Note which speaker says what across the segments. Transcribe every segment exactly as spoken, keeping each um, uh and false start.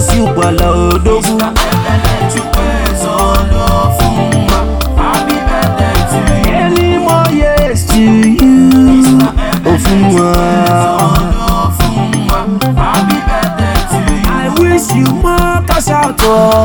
Speaker 1: bosi ukwala odogwu. Many more years to you, Ofunwa. I wish you more cash out, oh.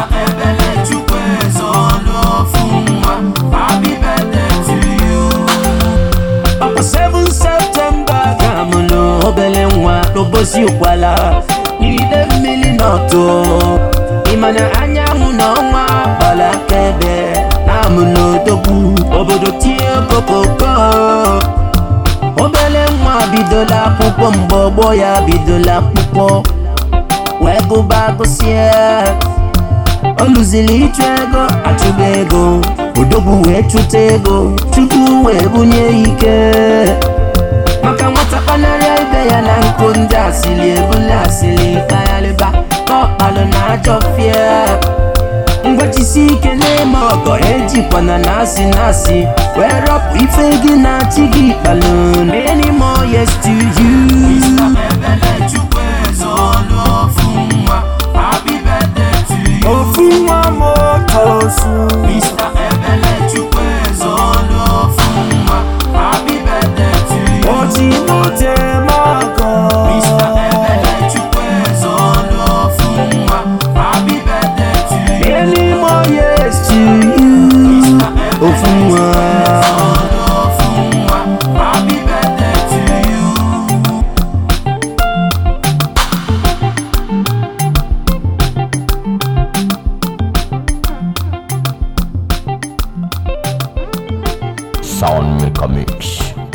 Speaker 1: Papa seven September, Kamulo, Obelenwa, Lobosi Ukwala, Nide Mili Noto, Imana Anya Munonwa, Balakebe, Namuno Dobu, Obodo Tie Kokoko, Obelenwa Bidola Pupo Mbobo ya Bidola Pupo, Wego Bago Sie, Oluzili Twego, Achubego, Odogu we chutego, chuku we bunye ike. Maka mwata panare ibe ya na nkonja asili ebula asili kayaleba. Ko alo na jofie. Ngwachi si kele mogo eji kwana nasi nasi. Wear up ife gina chigi balloon. Many more years to you. Mister Ebele Chukwezo Ofunwa, happy birthday to you. Ofunwa motosu. Mister Ebele Chukwezo Ofunwa, happy birthday to you. Ojimote mago. Mister Ebele Chukwezo Ofunwa, happy birthday to you. Many more years to you. Mister Ofunwa. Ofunwa, happy birthday to you.
Speaker 2: Sound Maker Mix.